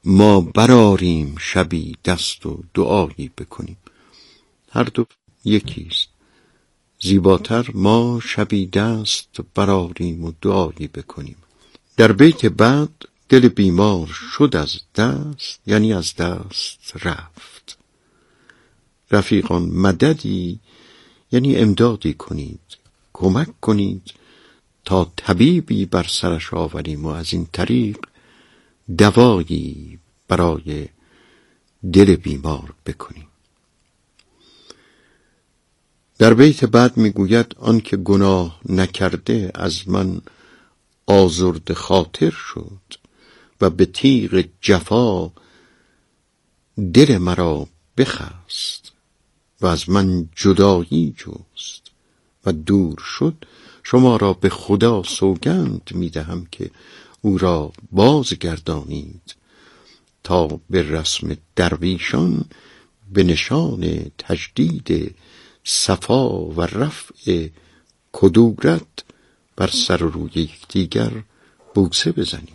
ما براریم شبی دست و دعایی بکنیم. هر دو یکیست. زیباتر ما شبی دست براریم و دعایی بکنیم. در بیت بعد دل بیمار شد از دست، یعنی از دست رفت. رفیقان مددی یعنی امدادی کنید، کمک کنید تا طبیبی بر سرش آوریم و از این طریق دوایی برای دل بیمار بکنیم. در بیت بعد میگوید آن که گناه نکرده از من آزرد خاطر شد و به تیغ جفا دل مرا بخست و از من جدایی جست و دور شد. شما را به خدا سوگند میدهم که او را بازگردانید تا به رسم درویشان به نشان تجدید صفا و رفع کدورت بر سر روی یکدیگر بوسه بزنیم.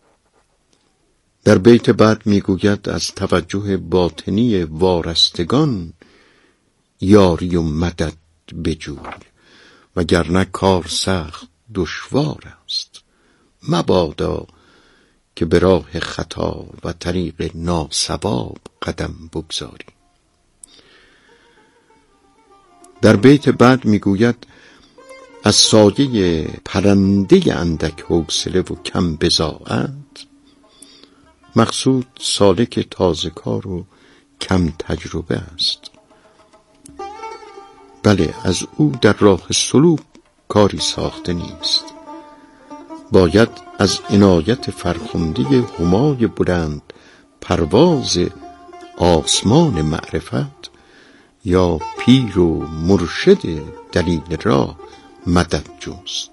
در بیت بعد میگوید از توجه باطنی وارستگان یاری و مدد بجوی، وگرنه کار سخت دشوار است. مبادا که به راه خطا و طریق ناصواب قدم بگذاری. در بیت بعد میگوید از سایه پرنده اندک حوصله و کم بضاعت، مقصود سالک تازه کار و کم تجربه است. بله، از او در راه سلوک کاری ساخته نیست. باید از عنایت فرخنده همای بلند پرواز آسمان معرفت یا پیر و مرشد دلیل راه مدد جست.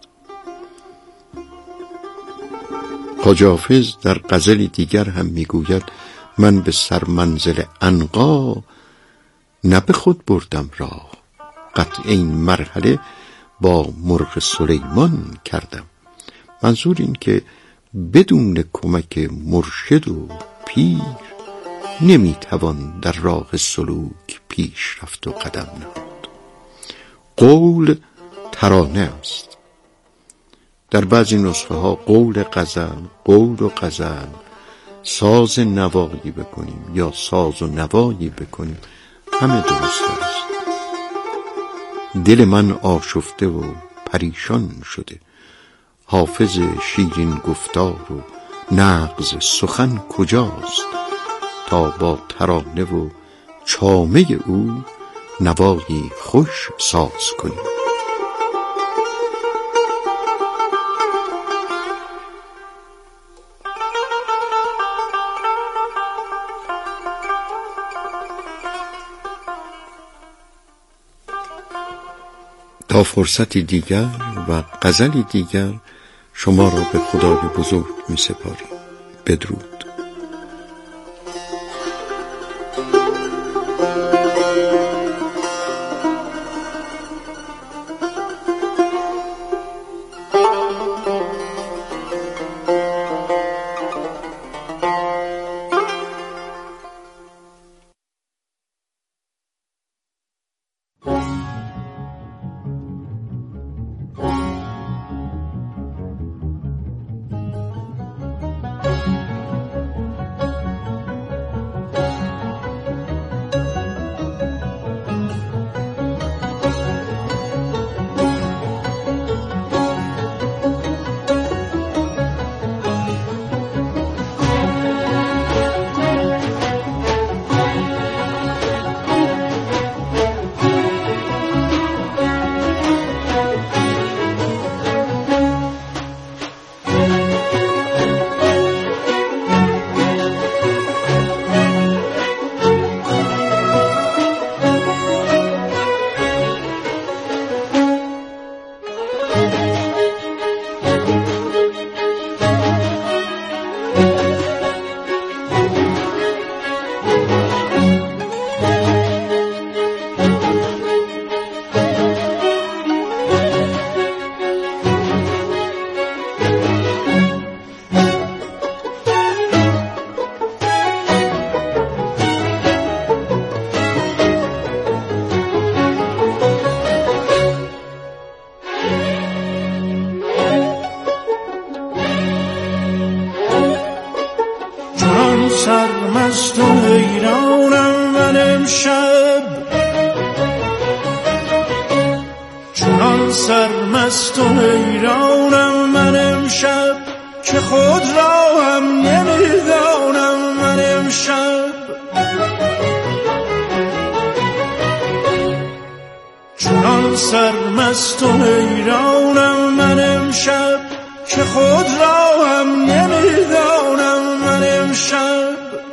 خواجه حافظ در غزل دیگر هم میگوید من به سرمنزل عنقا نه به خود بردم راه، قطع این مرحله با مرغ سلیمان کردم. منظور این که بدون کمک مرشد و پیر نمیتوان در راه سلوک پیش رفت و قدم نهاد. قول ترانه است. در بعضی نسخه ها قول غزل، قول و غزل، ساز نوایی بکنیم یا ساز و نوایی بکنیم، همه درست است. دل من آشفته و پریشان شده، حافظ شیرین گفتار و نغز سخن کجاست تا با ترانه و چامه او نوایی خوش ساز کنیم. تا فرصتی دیگر و غزلی دیگر شما را به خدای بزرگ می سپاریم. بدرود. چنان سرمست و حیرانم من امشب، چنان سرمست و حیرانم من امشب که خود را هم نمیدانم من امشب. چنان سرمست و حیرانم من امشب که خود را هم نمیدانم من امشب.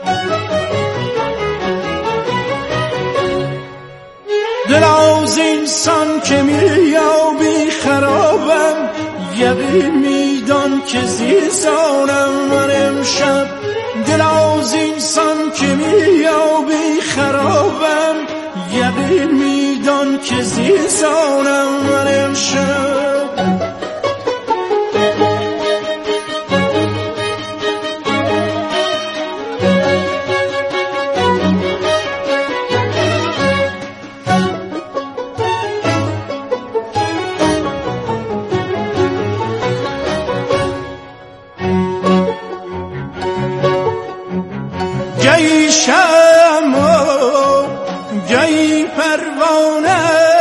دل از اینسان که میابی خرابم، یقین میدان که زیرسانم من امشب. دل از اینسان که میابی خرابم، یقین میدان که زیرسانم من امشب. گهی شمع گهی پروانه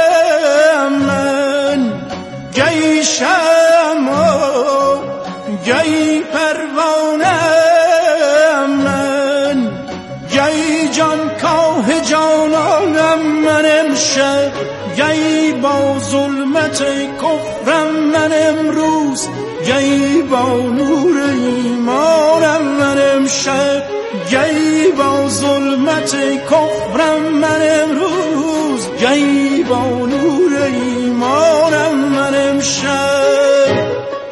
من، گهی شمع گهی پروانه من، گهی جان کاه جانانم من امشب، گهی با ظلمت کفرم من امروز، گهی با نور ایمانم من امشب، گهی با ظلمت کفرم من امروز، گهی با نور ایمانم من امشب.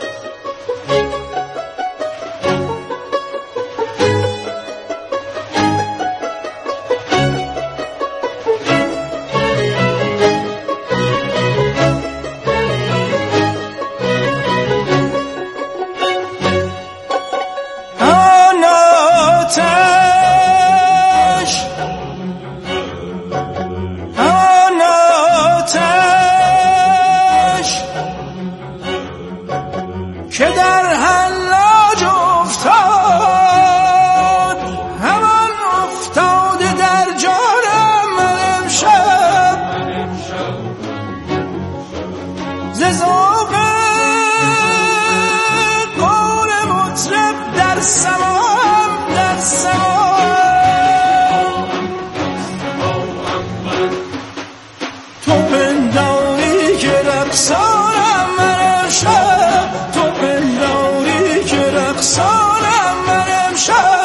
که در حلاج افتاد، همان افتاده در جانم من امشب، ز ذوق قول مطرب در سماعم در سماعم. تو پنداری که رقصانم من امشب، تو پنداری که رقصانم من امشب.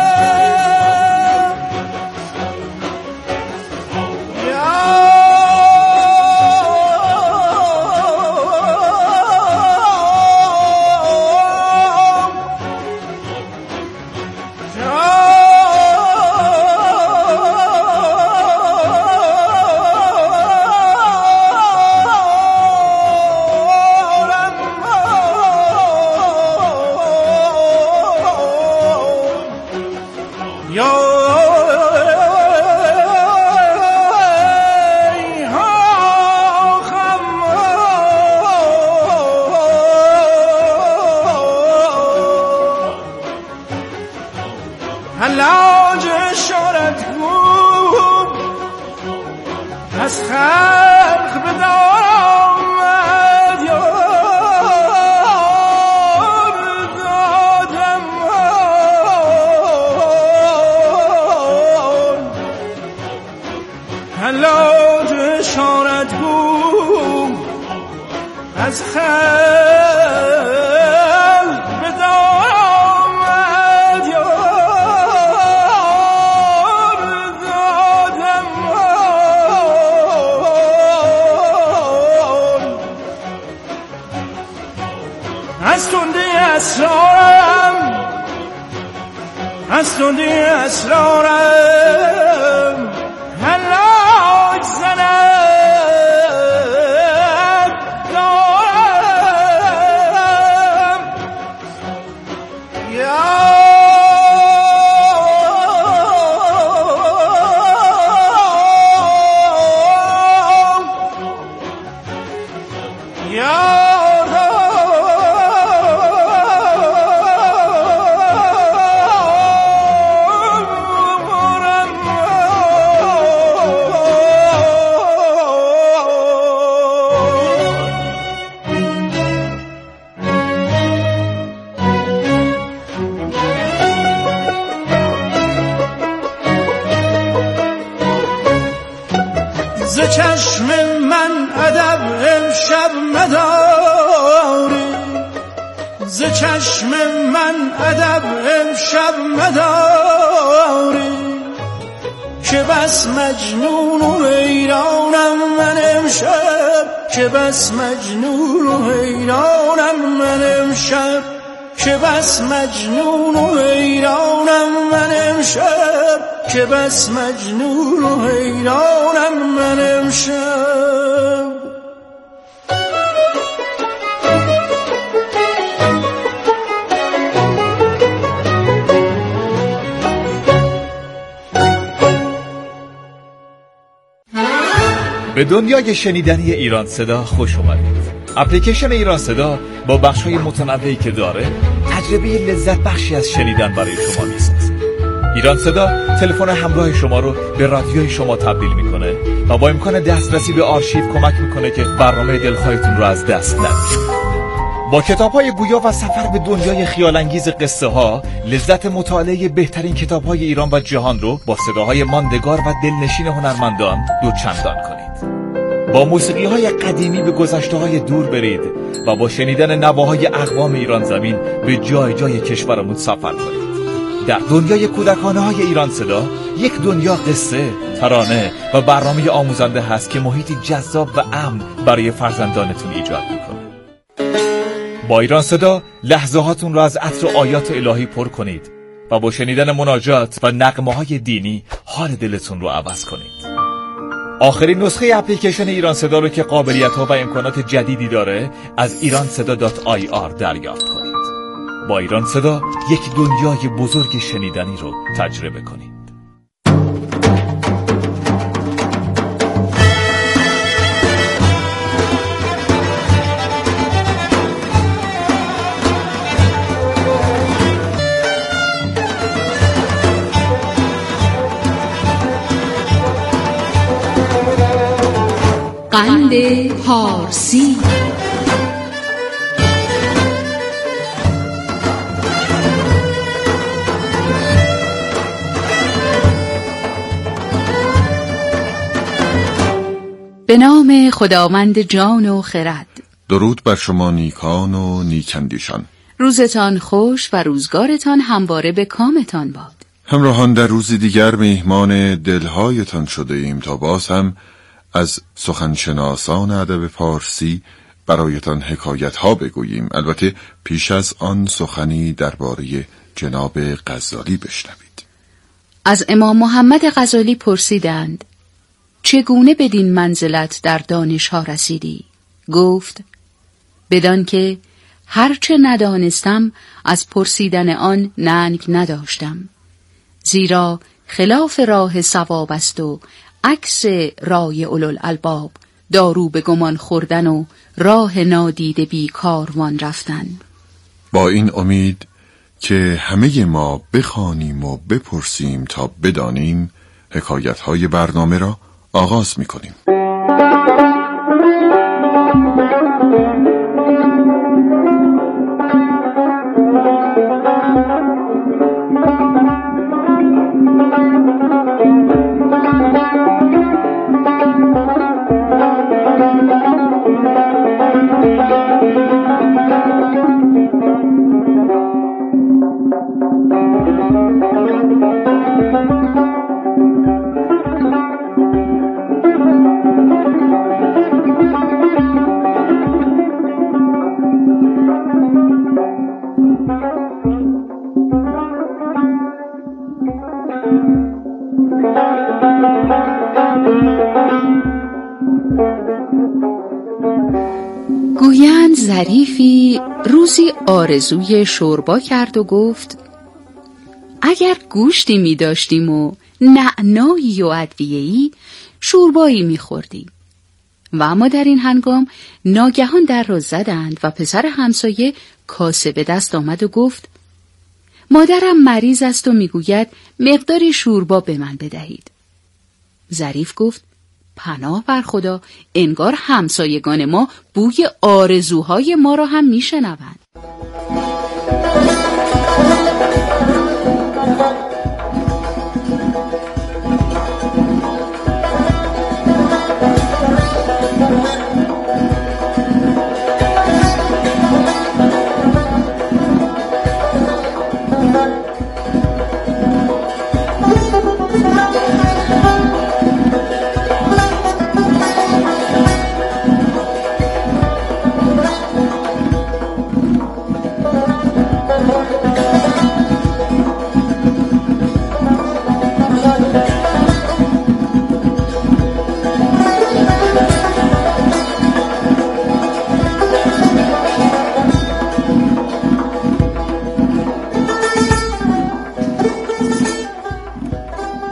حلاج اشارتگو از خلق به دار آمد، یار دادم حلاج اشارتگو از خلق به دار آمد، یار دادم از تنده اسرارم، از تنده اسرارم حلاج زند دارم. ز چشم من ادب امشب مداری، ز چشم من ادب امشب مداری، که بس مجنون و حیرانم من امشب، که بس مجنون و حیرانم من امشب، که بس مجنون و حیرانم من امشب، که بس مجنون و حیرانم من امشب. به دنیای شنیدنی ایران صدا خوش اومدید. اپلیکیشن ایران صدا با بخش‌های متنوعی که داره تجربه لذت بخشی از شنیدن برای شما میسازه. ایران صدا تلفن همراه شما رو به رادیوی شما تبدیل میکنه و با امکان دسترسی به آرشیو کمک میکنه که برنامه دلخواهتون رو از دست ندید. با کتاب‌های گویا و سفر به دنیای خیال‌انگیز قصه ها، لذت مطالعه بهترین کتاب‌های ایران و جهان رو با صداهای ماندگار و دلنشین هنرمندان دوچندان کنید. با موسیقی‌های قدیمی به گذشته‌های دور برید و با شنیدن نواهای اقوام ایران زمین به جای جای کشورمون سفر کنید. در دنیای کودکانه‌های ایران صدا، یک دنیا قصه، ترانه و برنامه آموزنده هست که محیطی جذاب و امن برای فرزندانتون ایجاد می‌کنه. با ایران صدا لحظه هاتون را از عطر آیات الهی پر کنید و با شنیدن مناجات و نغمه‌های دینی حال دلتون رو عوض کنید. آخرین نسخه اپلیکیشن ایران صدا رو که قابلیت‌ها و امکانات جدیدی داره از iranseda.ir دریافت کنید. با ایران صدا یک دنیای بزرگ شنیدنی رو تجربه کنید. قند پارسی. به نام خداوند جان و خرد. درود بر شما نیکان و نیکندیشان. روزتان خوش و روزگارتان همواره به کامتان باد. همراهان، در روزی دیگر میهمان دلهایتان شده ایم تا باز هم از سخنشناسان ادب پارسی برایتان حکایت‌ها بگوییم. البته پیش از آن سخنی درباره جناب غزالی بشنوید. از امام محمد غزالی پرسیدند چگونه بدین منزلت در دانش‌ها رسیدی؟ گفت بدان که هرچه ندانستم از پرسیدن آن ننگ نداشتم، زیرا خلاف راه صواب است و عکس رای اولوالالباب دارو به گمان خوردن و راه نادیده بی کاروان رفتن. با این امید که همه ما بخوانیم و بپرسیم تا بدانیم، حکایت‌های برنامه را آغاز می‌کنیم. گویند ظریفی روزی آرزوی شوربا کرد و گفت اگر گوشتی می داشتیم و نعنایی و ادویه‌ای شوربایی می خوردیم. و اما در این هنگام ناگهان در را زدند و پسر همسایه کاسه به دست آمد و گفت مادرم مریض است و میگوید مقداری شوربا به من بدهید. ظریف گفت پناه بر خدا، انگار همسایگان ما بوی آرزوهای ما را هم میشنوند.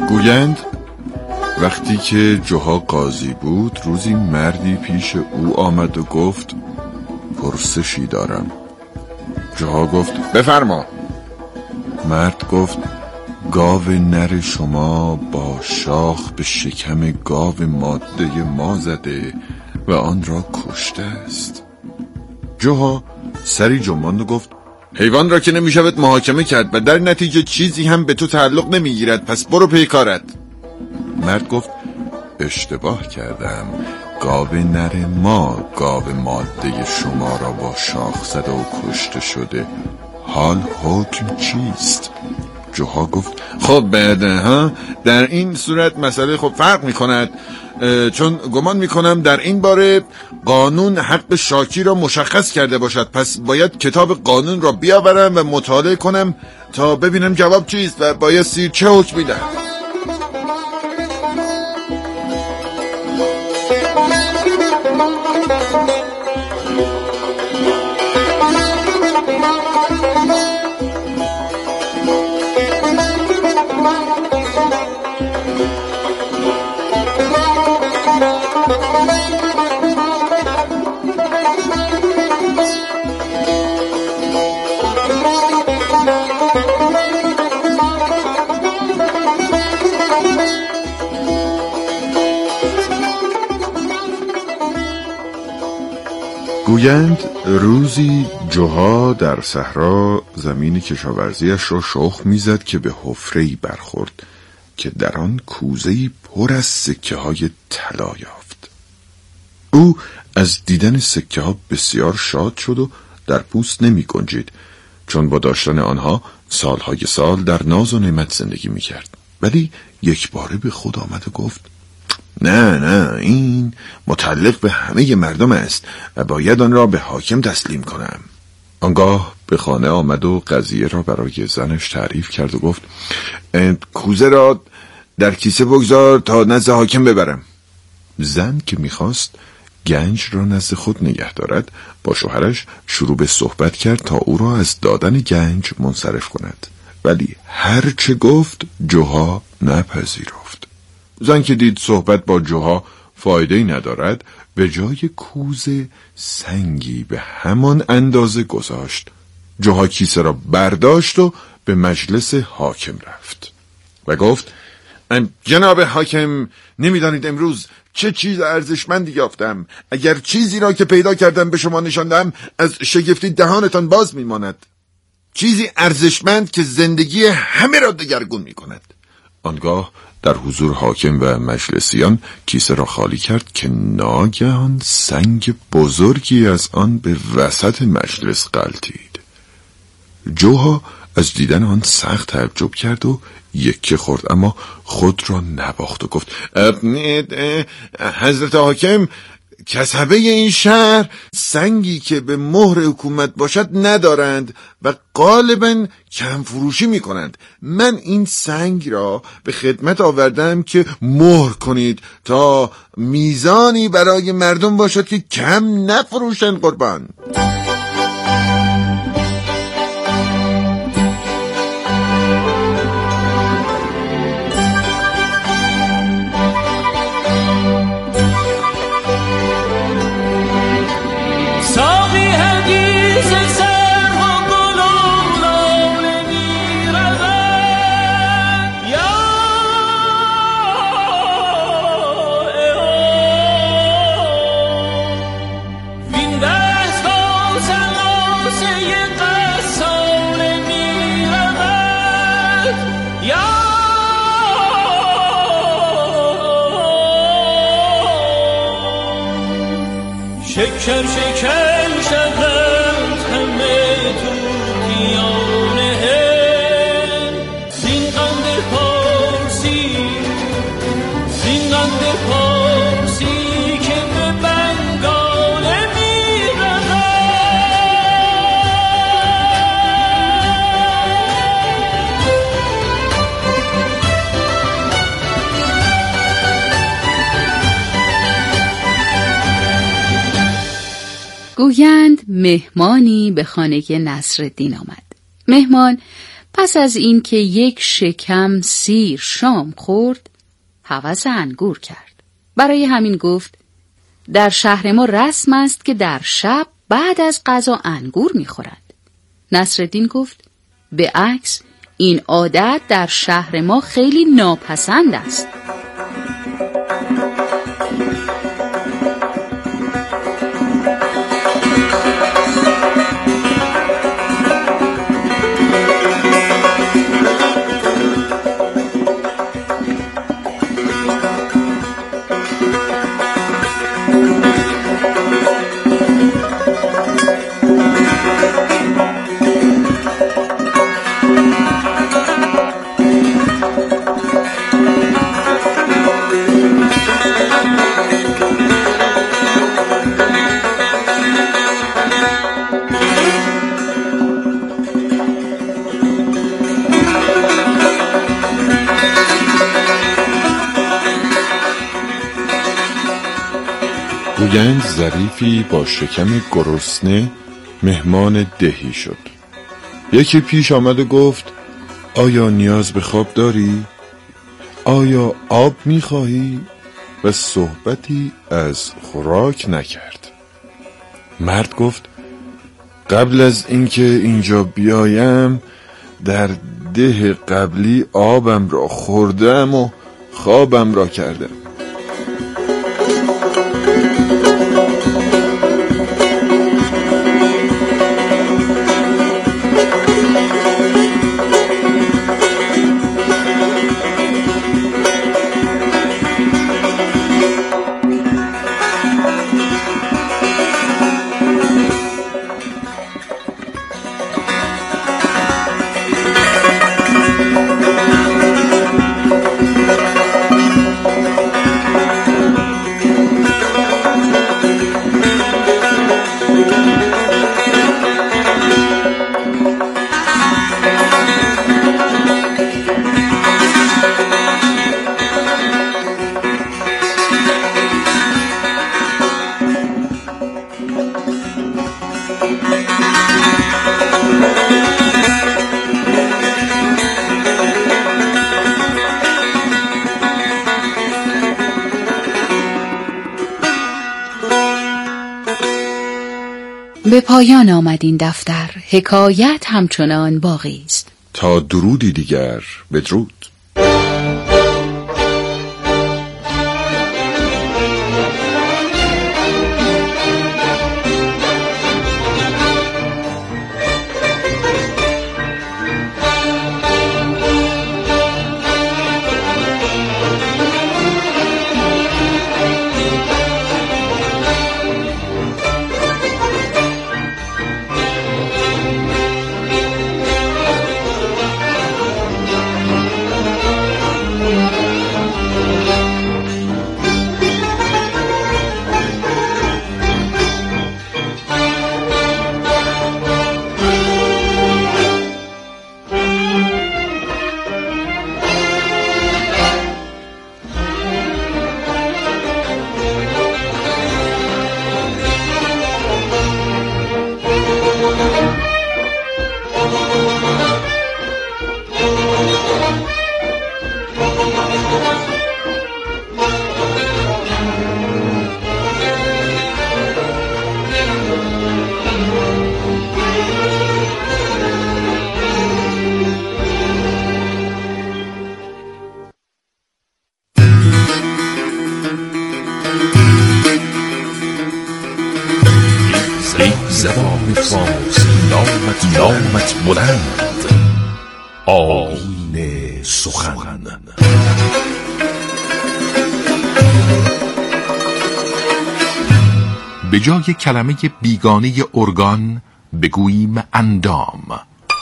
گویند وقتی که جوها قاضی بود روزی مردی پیش او آمد و گفت پرسشی دارم. جوها گفت بفرما. مرد گفت گاو نر شما با شاخ به شکم گاو ماده ما زده و آن را کشته است. جوها سری جنباند و گفت حیوان را که نمیشود محاکمه کرد و در نتیجه چیزی هم به تو تعلق نمیگیرد، پس برو پی کارت. مرد گفت اشتباه کردم، گاو نر ما گاو ماده شما را با شاخ زده و کشته شده، حال حکم چیست؟ جوها گفت خب بده ها، در این صورت مسئله خب فرق می کند، چون گمان می کنم در این باره قانون حق شاکی را مشخص کرده باشد، پس باید کتاب قانون را بیاورم و مطالعه کنم تا ببینم جواب چیست و بایستی چه حکمی دهم. گویند روزی جوها در صحرا زمین کشاورزیش را شخم میزد که به حفره‌ای برخورد که در آن کوزه‌ای پر از سکه‌های طلا یافت. او از دیدن سکه‌ها بسیار شاد شد و در پوست نمی گنجید، چون با داشتن آنها سالهای سال در ناز و نعمت زندگی می کرد. ولی یک باره به خود آمد و گفت نه، این متعلق به همه مردم است و باید آن را به حاکم تسلیم کنم. آنگاه به خانه آمد و قضیه را برای زنش تعریف کرد و گفت کوزه را در کیسه بگذار تا نزد حاکم ببرم. زن که میخواست گنج را نزد خود نگه دارد با شوهرش شروع به صحبت کرد تا او را از دادن گنج منصرف کند، ولی هر چه گفت جوها نپذیرفت. زن که دید صحبت با جوها فایده‌ای ندارد به جای کوزه سنگی به همان اندازه گذاشت. جوها کیسه را برداشت و به مجلس حاکم رفت و گفت جناب حاکم، نمیدانید امروز چه چیز ارزشمندی یافتم. اگر چیزی را که پیدا کردم به شما نشاندم از شگفتی دهانتان باز میماند. چیزی ارزشمند که زندگی همه را دگرگون میکند. آنگاه در حضور حاکم و مجلسیان کیسه را خالی کرد که ناگهان سنگ بزرگی از آن به وسط مجلس غلتید. جوها از دیدن آن سخت تعجب کرد و یکی خورد، اما خود را نباخت و گفت حضرت حاکم، کسبه این شهر سنگی که به مهر حکومت باشد ندارند و غالباً کم فروشی می کنند. من این سنگ را به خدمت آوردم که مهر کنید تا میزانی برای مردم باشد که کم نفروشند قربان. شکر شکر شود همه توتیانه زین قند پارسی که به بنگاله میرود. گویند مهمانی به خانه نصرالدین آمد. مهمان پس از این که یک شکم سیر شام خورد، هوس انگور کرد. برای همین گفت در شهر ما رسم است که در شب بعد از غذا انگور می‌خورند. نصرالدین گفت به عکس این عادت در شهر ما خیلی ناپسند است. گویند ظریفی با شکم گرسنه مهمان دهی شد. یکی پیش آمد و گفت آیا نیاز به خواب داری؟ آیا آب می‌خواهی؟ و صحبتی از خوراک نکرد. مرد گفت قبل از اینکه اینجا بیایم در ده قبلی آبم را خوردم و خوابم را کردم. به پایان آمد این دفتر. حکایت همچنان باقی است. تا درودی دیگر، بدرود. زبان فارسی نامت بلند، آیین سخن. به جای کلمه بیگانه ارگان بگوییم اندام.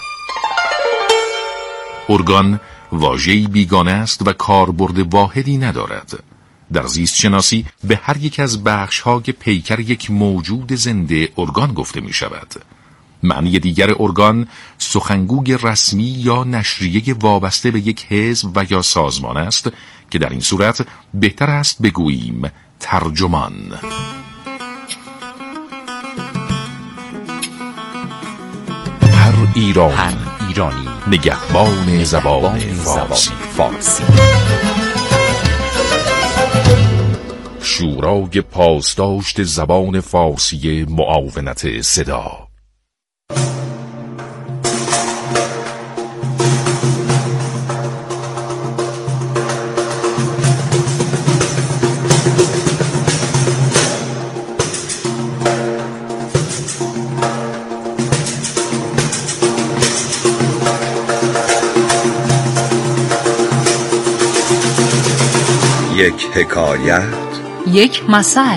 ارگان واژه‌ای بیگانه است و کاربرد واحدی ندارد. در زیست شناسی به هر یک از بخش‌های پیکر یک موجود زنده ارگان گفته می شود. معنی دیگر ارگان سخنگوی رسمی یا نشریه وابسته به یک حزب و یا سازمان است که در این صورت بهتر است بگوییم ترجمان. هر ایرانی نگهبان زبان فارسی. شورای پاسداشت زبان فارسی معاونت صدا. یک حکایت، یک مثل.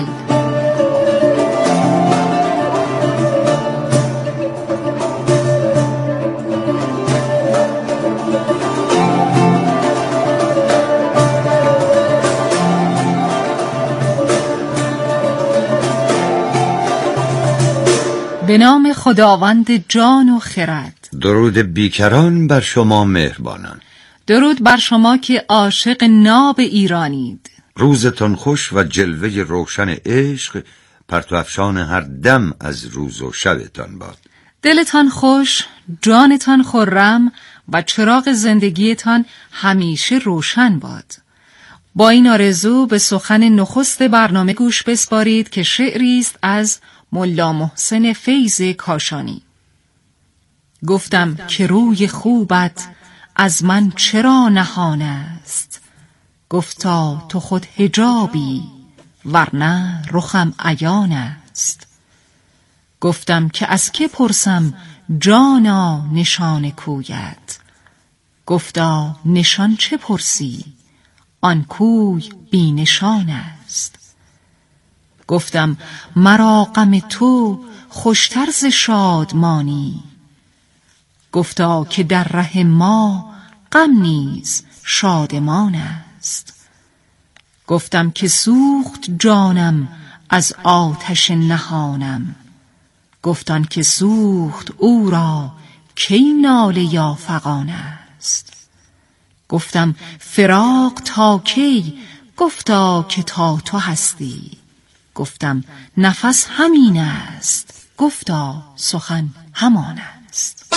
به نام خداوند جان و خرد. درود بیکران بر شما مهربانان. درود بر شما که عاشق ناب ایرانید. روزتان خوش و جلوه روشن عشق پرتو افشان هر دم از روز و شبتان باد. دلتان خوش، جانتان خرم و چراغ زندگیتان همیشه روشن باد. با این آرزو به سخن نخست برنامه گوش بسپارید که شعری است از ملا محسن فیض کاشانی. گفتم که روی خوبت از من چرا نهان است؟ گفتا تو خود حجابی ورنه رخم عیان است. گفتم که از که پرسم جانا نشان کویت؟ گفتا نشان چه پرسی؟ آن کوی بی نشان است. گفتم مرا غم تو خوشتر ز شادمانی. گفتا که در ره ما غم نیز شادمان است. گفتم که سوخت جانم از آتش نهانم. گفتان که سوخت او را کی ناله یا فغان است. گفتم فراق تا کی؟ گفتا که تا تو هستی. گفتم نفس همین است. گفتا سخن همان است.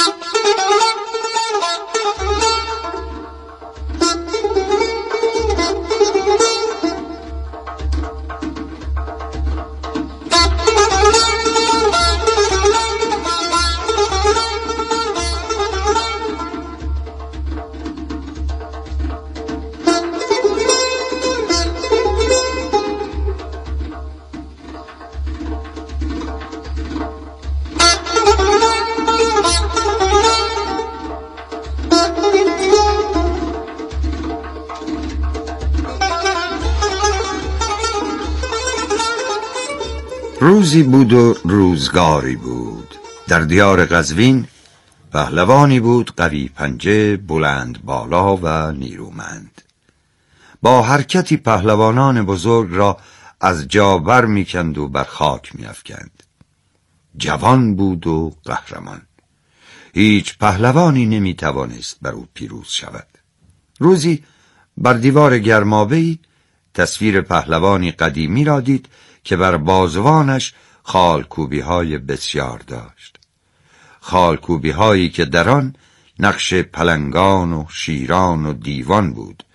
روزی بود و روزگاری بود. در دیار قزوین پهلوانی بود قوی پنجه، بلند بالا و نیرومند. با حرکتی پهلوانان بزرگ را از جا بر میکند و بر خاک میافکند. جوان بود و قهرمان. هیچ پهلوانی نمیتوانست بر او پیروز شود. روزی بر دیوار گرمابه‌ای تصویر پهلوانی قدیمی را دید که بر بازوانش خالکوبی‌های بسیار داشت. خالکوبی‌هایی که در آن نقش پلنگان و شیران و دیوان بود.